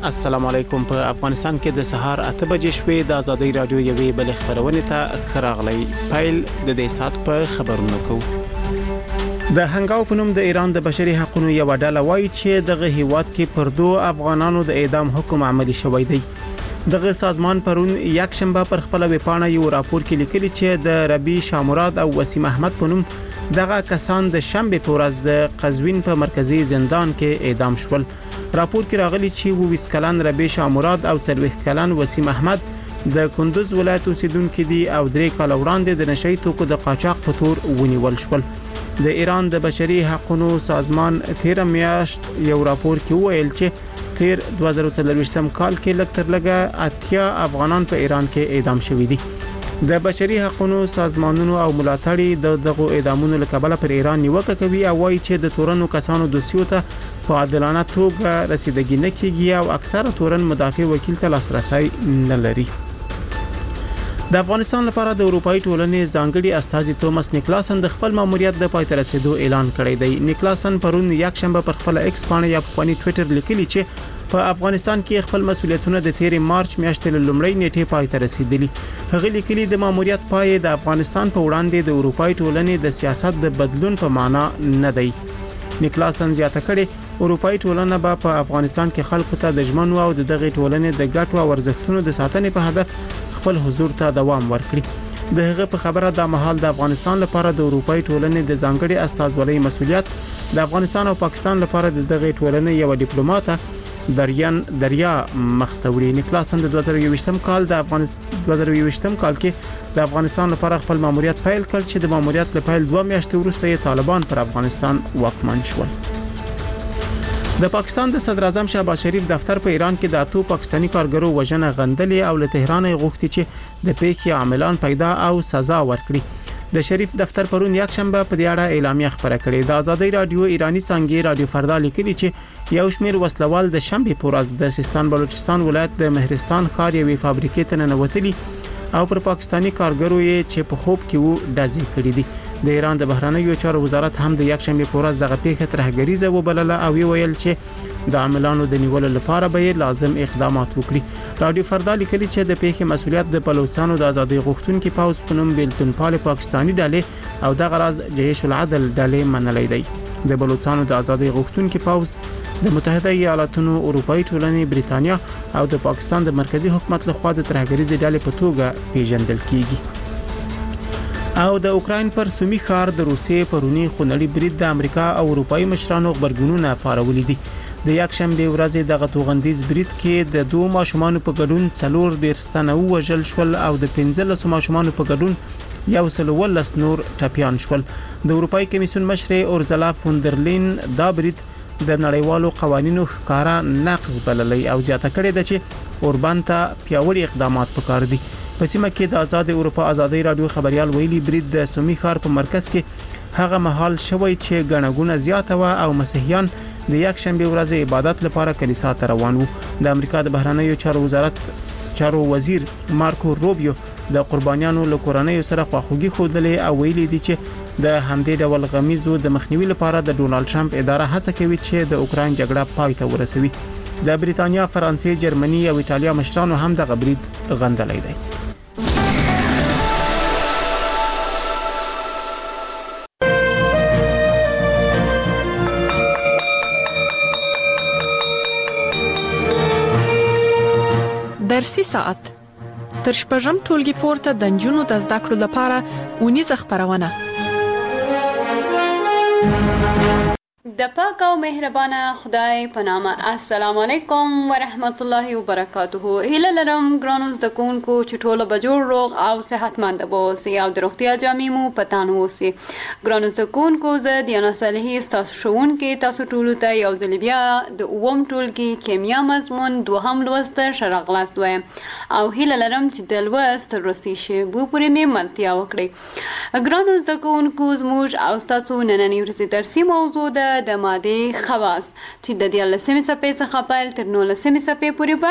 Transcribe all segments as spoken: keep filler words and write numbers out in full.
السلام علیکم. په افغانستان کې د سهار اته بجې شوې د ازادي رادیو یوې بل خبرونه ته خراغلی پیل د دې سات په خبرونو کو. د هنګاو په نوم د ایران د بشري حقوقو یو ډله وایي چې دغه هیواد کې پر دوه افغانانو د اعدام حکم عملی شوی دی. دغه سازمان پرون یک شنبه پر خپل ویبپاڼه یو راپور کې لیکلی چې د ربی شامراد او وسیم احمد په نوم دغه کسان د شنبه په ورځ د قزوین په مرکزی زندان کې اعدام شول. راپور کې راغلی چې ویس کلن ربی شامراد او څلوېښت کلن وسیم احمد د کندوز ولایت اوسیدونکو دي او درې کال وړاندې د نشئی توکو د قاچاق په تور ونیول شول. د ایران د بشري حقوقو سازمان تیر میاشت یو راپور کې ویل چې تیر دوه زره څلوېښتم کال کې لږ تر لږه اتیا افغانان په ایران کې اعدام شوي دي. د بشري حقوقو سازمانونو او ملاتړي د دغه اعدامونو لکبله پر ایران نیوکه کوي او وایي چې د تورنو کسانو دوسیو ته په عادلانه توګه رسیدګي نه کیږي او اکثره تورن مدافع وکیل ته لاسرسي نه لري. د افغانستان لپاره د اروپאי ټولنې ځانګړي استازي توماس نیکلاسن د خپل ماموریت د پای ته رسیدو اعلان کړی دی. نیکلاسن پرون یک شنبه پر خپل ایکس باندې یا په ټوئیټر لیکلی چې په افغانستان کې خپل مسولیتونه د تیر مارچ میاشتې لومړی نیټه پای ته رسیدلي. هغه لیکلي د ماموریت پای د افغانستان په وړاندې د اروپאי ټولنې د سیاست د بدلون په معنا نه دی. نیکلاسن زیاته کړي اروپאי ټولنه به په افغانستان کې خلکو ته د ژمنو او دغه ټولنې د ګټو او ارزښتونو د ساتنې په هدف خپل حضور ته دوام ورکړي. د هغه په خبره د مهال د افغانستان لپاره د اروپאי ټولنې د ځانګړي استازولۍ مسولیت د افغانستان او پاکستان لپاره د دغه ټولنې یو ډیپلوماټ دریان دریا مختوري. نیکلاسن د دوه زره یوویشتم کال د افغانستان دوه زره یوویشتم کال کې د افغانستان لپاره خپل ماموریت پیل کړ چې د ماموریت له پیل دوه میاشتې وروسته طالبان پر افغانستان واکمن شول. د پاکستان د صدر اعظم شهباز شریف دفتر په ایران کې د اتو پاکستانی کارګرو وژنه غندلې او له تهران غوښتي چې د پیښې عاملان پیدا او سزا ورکړي. د شریف دفتر پرون یک شنبه په دې اړه اعلامیه خبره کړې. د ازادي رادیو ایرانی څنګه رادیو فردا لیکلي چې یو شمیر وسلوال د شنبه په ورځ د سیستان بلوچستان ولایت د مهرستان ښار یوې فابریکې ته ننوتلي او پر پاکستانی کارګرو یې چې په خوب کې وو ډزې کړې دي. د ایران د بهرنیو چارو وزارت هم د یک شنبه په ورځ دغه پیښه ترهګریزه وبلله او ویل چې د عاملانو د نیولو لپاره به لازم اقدامات وکړي. رادیو فردا لیکلي چې د پیښې مسولیت د بلوچستانو د ازادي غوښتونکو پوز په نوم بیلتون پال پاکستانی ډلې او د غرض جيش العدل ډلې منلې دی. د بلوچستانو د ازادي غوښتونکو پوز د متحده ایالاتونو اروپאי ټولنې بریتانیا او د پاکستان د مرکزی حکومت لخوا د ترهګریزې ډلې په توګه پیژندل کیږي. او د اوکراین پر سومي ښار د روسیې پرونی خونړی برید د امریکا او اروپאי مشرانو خبرګونونه پارولې دي. د یک شنبه ورځ دغه توغندیز برید کې د دوه ماشومان په ګډون څلور دیرستانه وژل شول او د پنځلس ماشومان په ګډون یو سل ولس نور ټپيان شول. د اروپאי کمیسیون مشر اورزلا فوندرلین دا برید د نړیوالو قوانینو ښکارا نقض بللی او زیاته کړې ده چې اوربان ته پیاوړي اقدامات پکار دي. په سیمه کې د آزاد اروپا ازادي رادیو خبريال ویلي برید د سومي ښار په مرکز کې هغه محل شوی چې غنغونه زیاته و او مسیحیان د یک شنبه ورځ عبادت لپاره کلیسا ته روان وو. د امریکا د بهرنیو چارو وزارت چارو وزیر مارکو روبیو د قربانیانو له کورنۍ سره خواخوږي خوده او ویلي دي چې د همدې ډول غمیزو د مخنیوي لپاره د ډونالد ټرمپ اداره هڅه کوي چې د اوکراین جګړه پای ته ورسوي. د بریتانیا، فرانسې، جرمني او ایتالیا مشرانو هم د غبرید غندلې دي. درسي ساعت تر شپږم ټولګي پورته د نجونو د زده کړو لپاره ونیزه خبرونه د پاک او مهربانه خدای په نامه. السلام علیکم ورحمت الله وبرکاته. هیله لرم ګرانو زده کوونکو چې ټول به جوړ روغ او صحتمند اوسئ او د روغتیا جامې مو په تن اوسئ. ګرانو زده کوونکو زه دیانا صالحي ستاسو ښوونکې تاسو ټولو ته یو ځل بیا د اووم ټولګي کیمیا مضمون دوهم لوست ښه راغلاست وایم او هیله لرم چې د لوست تر وروستي شېبو پورې مې ملتیا وکړئ. ګرانو زده کوونکو زموږ او ستاسو نننۍ ورځې درسي موضوع ده د ماده خواص چې د دیارلسمې صفحې څخه پیل تر نولسمې صفحې پورې به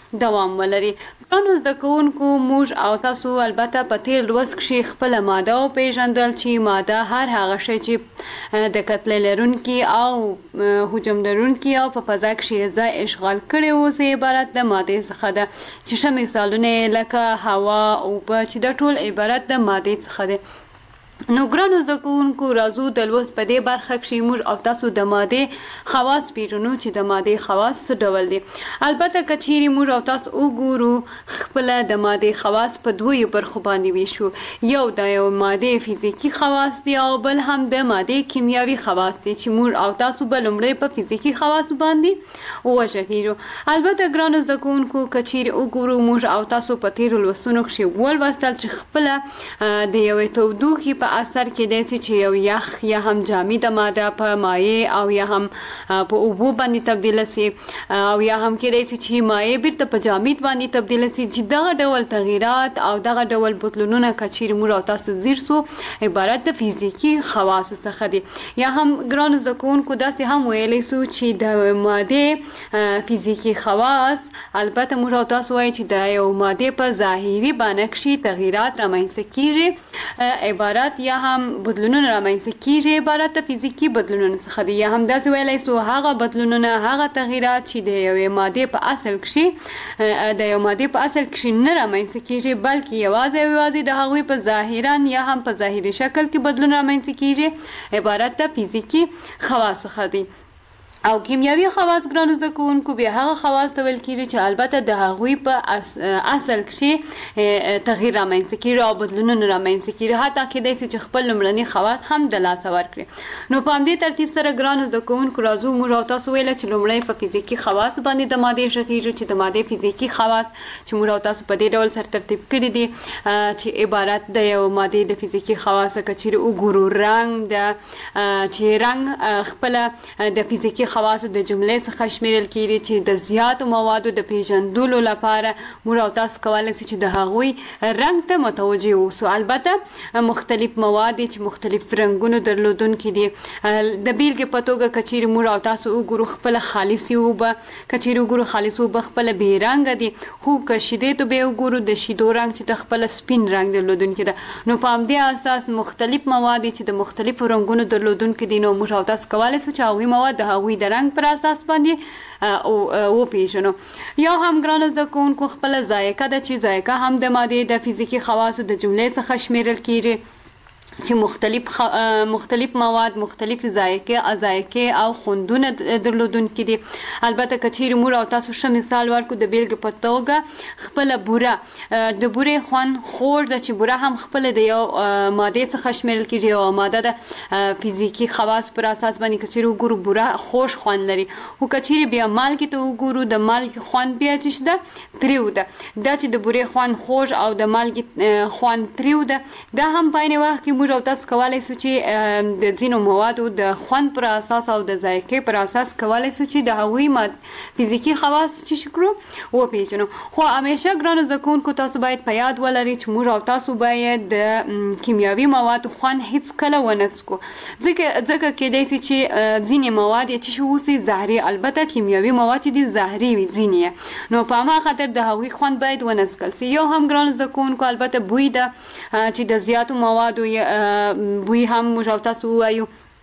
دوام ولري. ګرانو زده کوونکو موږ او تاسو البته په تیر لوست کې خپله ماده وپېژندل چې ماده هر هغه شی چې د کتلې لرونکي او حجم لرونکي او په فضا کې ځای اشغال کړی اوسي عبارت د مادې څخه ده چې ښه مثالونه لکه هوا او اوبه چې دا ټول عبارت د مادې څخه ده. نو ګرانو زده کوونکو راځو د لوست په دې برخه کې موږ او تاسو د مادې خواص پیژنو چې د مادې خواص څه ډول دي. البته که چیرې موږ او تاسو وګورو خپله د مادې خواص په دوو برخو باندې ویشو. یو د یو مادې فزیکي خواص دي او بل هم د مادې کیمیاوي خواص دي چې موږ او تاسو به لومړی په فزیکي خواص باندې وغږیږو. البته ګرانو زده کوونکو که چیرې وګورو موږ او تاسو په تیرو لوستونو کې ولوستل چې خپله د یوې تودوخې په اثر کې دی چې یو یخ یا هم جامد ماده په مایع او یا هم په اوبو باندې تبدیل شي او یا هم کې دی چې مایع بیرته په جامد باندې تبدیل شي چې دغه ډول تغیرات او دغه ډول بدلونونه که چیرې موږ او تاسو ځیر سو عبارت د فزیکي خواصو څخه دي. یا هم ګرانو زده کوونکو داسې هم ویلی سو چې د مادې فزیکي خواص البته موږ او تاسو وایو چې د یو مادې په ظاهري بڼه کې تغیرات رامنځته کیږي عبارت یا هم بدلونونه رامنځته کیږي عبارت د فزیکي بدلونونو څخه دي. یا هم داسې ویلی سو هغه بدلونونه هغه تغیرات چې د یوې مادې په اصل کې د یو مادې په اصل کې نه رامنځته کیږي بلکې یوازې او یوازې د هغوی په ظاهرا یا هم په ظاهري شکل کې بدلون رامنځته کیږي عبارت د فزیکي خواص څخه دي. او کیمیاوي خواص ګرانو زده کوونکو بیا هغه خواص ته ویل کیږي چې البته د هغوی په اصل کې تغییر رامنځته کیږي او بدلونونه رامنځته کیږي حتی کیدای شي چې خپل لومړني خواص هم د لاسه ورکړي. نو په همدې ترتیب سره ګرانو زده کوونکو راځو موږ او تاسو ویل چې لومړی په فزیکي خواص باندې د مادې ښه چې د مادې فزیکي خواص چې موږ او تاسو په دې ډول سره ترتیب کړي دي چې عبارت د یو مادې د فزیکي خواص څخه چې وګورو رنګ د چې رنګ خپل د فزیکي خواصو د جملې څخه شمیرل کیږي چې د زیاتو موادو د پیژندلو لپاره موږ او تاسو کولی شو چې د هغوی رنګ ته متوجه اوسو. البته مختلف مواد چې مختلف رنګونو درلودونکي دي. د بیلګې په توګه که چیرې موږ او تاسو وګورو خپله خالصې اوبه که چیرې وګورو خالص اوبه خپله بې رنګه دي خو که شیدې ته بیا وګورو د شیدو رنګ چې د خپله سپین رنګ درلودونکي ده. نو په همدې اساس مختلف مواد چې د مختلفو رنګونو درلودونکي دي نو موږ او تاسو کولی شو چې هغوی مواد د هغوی د رنګ پر اساس باندې وپیژنو. یا هم ګرانو زده کوونکو خپله ذایقه ده چې ذایقه هم د مادې د فزیکي خواصو د جملې څخه شمیرل کیږي چې مختلف خ... مختلف مواد مختلف ذایقه ذایقه او خوندونه درلودونکي دي. البته که چیرې موږ او تاسو ښه مثال ورکړو د بیلګې په توګه خپله بوره د بورې خوند خوږ ده چې بوره هم خپله د یو مادې څخه شمیرل کیږي او ماده د فزیکي خواص پر اساس باندې که چیرې وګورو بوره خوږ خوند لري خو که چیرې بیا مالګې ته وګورو د مالګې خوند بیا چې ده تریو ده. دا چې د بورې خوند خوږ او د مالګې خوند تریو ده دا هم په عین وخت کې او تاسو کولی شو چې د ځینو موادو د خوند پر اساس او د ذایقې پر اساس کولی شو چې د هغوی فزیکي خواص چې کړو وپیژنو. خو همیشه ګرانو زده کوونکو تاسو باید په یاد ولرئ چې موږ او تاسو باید د کیمیاوي موادو خوند هیڅکله ونه څکو ځکه ځکه کیدای شي چې ځینې مواد یې چې اوسي زهري. البته کیمیاوي مواد چې دي زهري وي ځینې نو په هماغه خاطر د هغوی خوند باید ونه څکل سي. یو هم ګرانو زده کوونکو البته بوی ده چې د زیاتو موادو بوی هم موږ او تاسو ووایو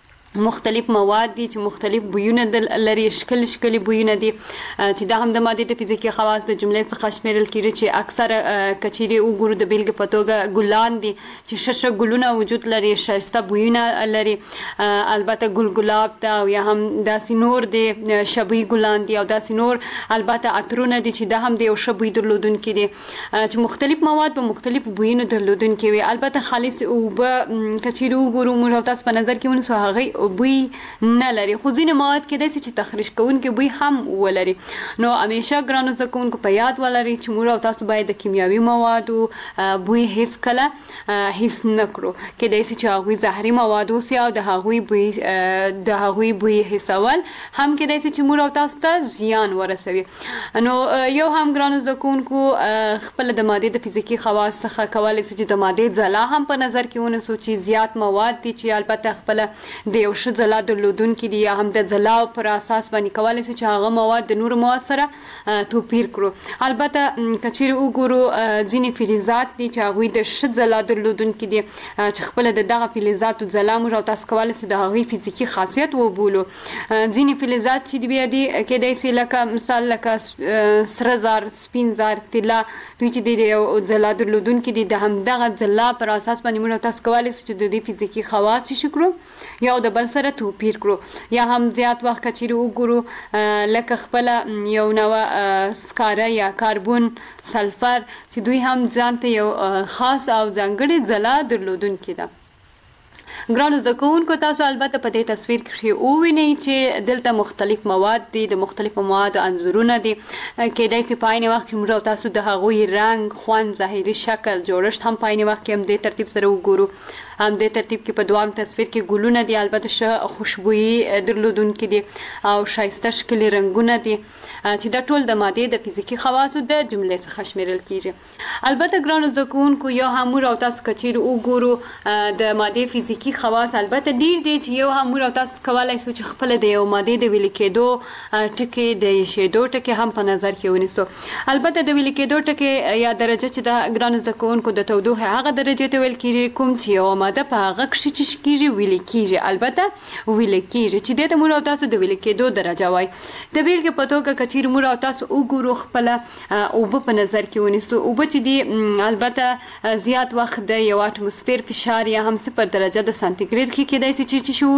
مختلف مواد دي چې مختلف بویونه لري شکل شکلي بویونه دي چې دا هم د مادې د فزیکي خواص د جملې څخه شمیرل کیږي چې اکثره که چیرې وګورو د بیلګې په توګه ګلان دي چې ښه ښه ګلونه وجود لري ښایسته بویونه لري. البته ګل ګلاب ته او یا هم داسې نور دي شبي ګلان دي او داسې نور البته عطرونه دي چې دا هم د یو ښه بوی درلودونکي دي چې مختلف مواد په مختلفو بویونو درلودونکي وي. البته خالص اوبه که چیرې وګورو موږ او تاسو په نظر کې ونیسو هغوی بوی نه لري خو ځینې مواد کیدای شي چې تخریش کوونکي بوی هم ولري. نو همیشه ګرانو زده کوونکو په یاد ولرئ چې موږ او تاسو باید د کیمیاوي موادو بوی هیڅکله حس نه کړو. کیدای شي چې هغوی زهري مواد اوسي او د هغوی بوی د هغوی بوی حسول هم کیدای شي چې موږ او تاسو ته زیان ورسوي. نو یو هم ګرانو زده کوونکو خپله د مادې د فزیکي خواص څخه کولی شو چې د مادې ځلا هم په نظر کې ونیسو چې زیات مواد دي چې البته خپله د یو یو ښه ځلا درلودونکي دي یا هم د ځلاو پر اساس باندې کولی شو چې هغه مواد د نورو مواد سره توپیر کړو. البته که چیرې وګورو ځینې فلزات دي چې هغوی د ښه ځلا درلودونکي دي چې خپله د دغه فلزاتو ځلا موږ او تاسو کولی شو د هغوی فزیکي خاصیت وبولو. ځینې فلزات چې دي بیا دي کیدای شي لکه مثال لکه سره زر، سپین زر، طلا، دوی چې د یو ځلا درلودونکي دي د همدغه ځلا پر اساس باندې موږ تاسو کولی شو چې د دې فزیکي خواص شي کړو یو د بل سره توپیر کړو. یا هم زیات وخت که چیرې وګورو لکه خپله یو نوع سکاره یا کاربون، سلفر چې دوی هم ځان ته یو خاص او ځانګړې ځلا درلودونکي ده. ګرانو زده کوونکو تاسو البته په دې تصویر کې ووینئ چې دلته مختلف مواد دي، د مختلفو موادو انځورونه دي. کیدای شي په عین وخت کې موږ تاسو د هغوی رنګ، خوند، ظاهري شکل، جوړښت هم په عین وخت کې هم دې ترتیب سره وګورو. هم دې ترتیب کې په دوام تصویر کې ګلونه دي، البته ښه خوشبويي درلودونکي دي او ښایسته ښکلي رنګونه دي چې دا ټول د مادې د فزیکي خواصو د جملې څخه شمیرل کیږي. البته ګرانو زده کوونکو یو هم موږ او تاسو که چیرې وګورو د مادې فزیکي خواص البته ډیر دي چې یو هم موږ او تاسو کولی شو چې خپله د یو مادې د ویلي کېدو ټکي، د ایښېدو ټکي هم په نظر کې ونیسو. البته د ویلي کېدو ټکي یا درجه چې د ګرانو زده کوونکو د تودوخې هغه درجې ته ویل کېږي کوم چې یو ماده په هغه کښې چې کېږي ویلې کېږي، البته ویلې کېږي چې دې ته موږ او تاسو د ویلې کېدو درجه وایي. د بېلګې په توګه که چیرې موږ او تاسو وګورو خپله اوبه په نظر کې ونیسو، اوبه چې دي البته زیات وخت د یو اټموسفیر فشار یا هم صفر درجه د سانتیګریډ کې کېدای شي چې شي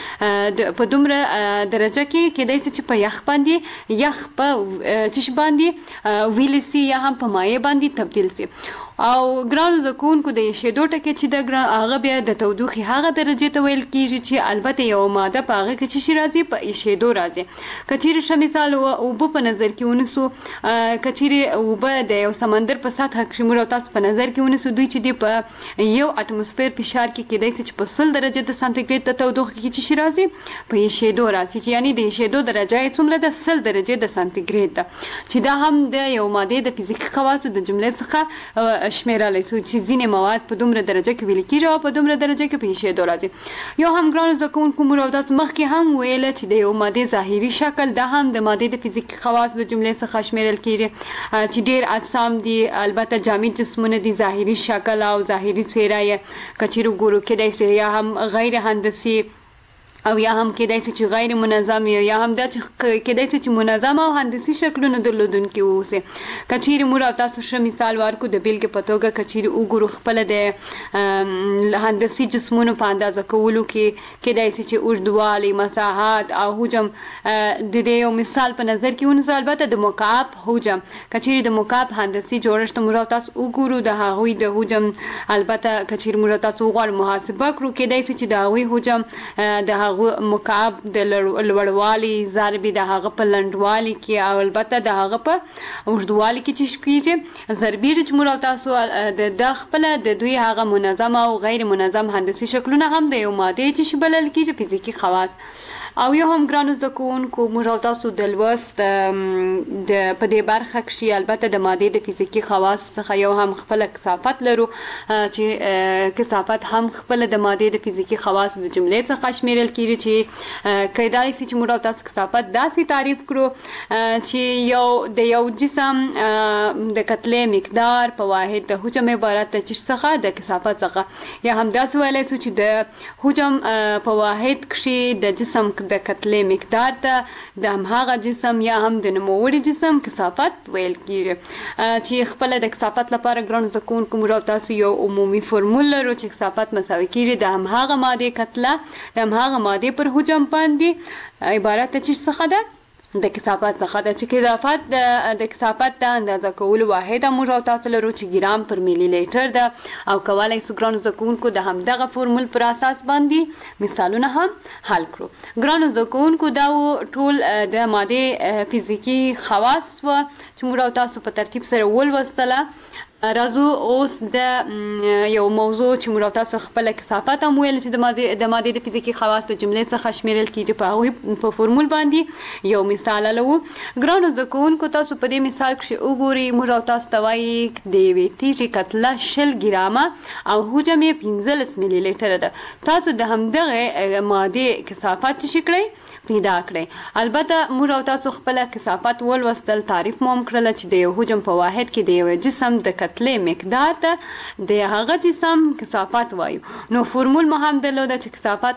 اوسي په دومره درجه کې کېدای شي چې په یخ باندې یخ په چې باندې ویلې سي یا هم په مایع باندې تبدیل سي. او ګرانو زده کوونکو د ایښېدو ټکي چې د هغه بیا د تودوخې هغه درجې ته ویل کېږي چې البته یو ماده په هغه کې چې شي راځي په ایښېدو راځي. که چیرې ښه مثال اوبه په نظر کې ونیسو، که چیرې اوبه د یو سمندر په سطحه کې موږ او تاسو په نظر کې ونیسو، دوی چې دي په یو اټموسفیر فشار کې کېدای شي چې په سل درجې د سانتیګریډ د تودوخې کې چې شي راځي په ایښېدو راځي، چې یعنې د ایښېدو درجه یې څومره ده؟ سل درجې د سانتیګریډ ده، چې دا هم د یو مادې د فزیکي خواصو د جملې څخه شمیرلی شو چې ځینې مواد په دومره درجه کې ویلې کېږي او په دومره درجه کې په ایښېدو راځي. یو هم ګرانو زده کوونکو موږ او تاسو مخکې هم ویله چې د یو مادې ظاهري شکل دا هم د مادې د فزیکي خواصو د جملې څخه شمیرل کېږي چې ډېر اجسام دي، البته جامد جسمونه دي، ظاهري شکل او ظاهري څېره یې که چیرې وګورو کېدای شي یا هم غیر هندسي او یا هم کېدای شي چې غیر منظم یا هم دا چې کېدای شي چې منظم او هندسي شکلونه درلودونکي واوسي. که چیرې موږ او تاسو ښه مثال ورکړو د بېلګې په توګه که چیرې وګورو خپله د هندسي جسمونو په اندازه کولو کې کېدای شي چې اوږدوالی، مساحت او حجم د دې یو مثال په نظر کې ونیسو. البته د مکعب حجم که چیرې د مکعب هندسي جوړښت موږ او تاسو وګورو د هغوی د حجم البته که چیرې موږ او تاسو وغواړو محاسبه کړو کېدای شي چې د هغوی حجم د هغه مکعب د لوړوالي ضرب د هغه په لنډوالي کې او البته د هغه په اوږدوالي کې چې کېږي ضربي رجمور او تاسو د خپله د دوی هغه منظم او غیر منظم هندسي شکلونه هم د یو مادې چې بلل کېږي فزیکي خواص. او یو هم ګرانو زده کوونکو موږ او تاسو د لوست د په دې برخه کې البته د مادې د فزیکي خواصو څخه یو هم خپله کثافت لرو چې کثافت هم خپله د مادې د فزیکي خواصو د جملې څخه شمیرل کېږي چې کیدای شي چې موږ او تاسو کثافت داسې تعریف کړو چې یو د یو جسم د کتلې مقدار په واحد د حجم عبارت د چیز څخه د کثافت څخه، یا هم داسې ویلی شو چې د حجم په واحد کې د جسم د کتلې مقدار ته د هماغه جسم یا هم د نوموړي جسم کثافت ویل کېږي چې خپله د کثافت لپاره ګرانو زده کوونکو موږ او تاسو یو عمومي فورمول لرو چې کثافت مساوي کېږي د هماغه مادې کتله د هماغه مادې پر حجم باندې عبارت د چیز څخه ده؟ د کثافت څخه ده، چې کثافت د کثافت د اندازه کولو واحد موږ او تاسو لرو چې ګرام پر میلی لیټر ده او کولی شو ګرانو زده کوونکو د همدغه فورمول پر اساس باندې مثالونه هم حل کړو. ګرانو زده کوونکو دا ټول د مادې فزیکي خواص وه چې موږ او تاسو په ترتیب سره ولوستله. راځو اوس د یو موضوع چې موږ تاسو خپل کثافت هم ویل چې د ماده د ماده د فزیکی خواص د جملې څخه شمیرل کیږي په هغه په فورمول باندې یو مثال لرو. ګرانو زده کوونکو تاسو په دې مثال کې وګورئ موږ تاسو ته وایي د یوې تیږې کتله شل ګرامه او حجم یې پنځلس ملي لیټر ده. تاسو د همدغه ماده کثافت چې کړئ پیدا کړئ. البته موږ تاسو خپل کثافت ولوستل تعریف مو هم کړل چې د یو حجم په واحد کې د یو جسم د کتلې مقدار ته د هغه جسم کثافت وایو. نو فورمول مو هم درلوده چې کثافت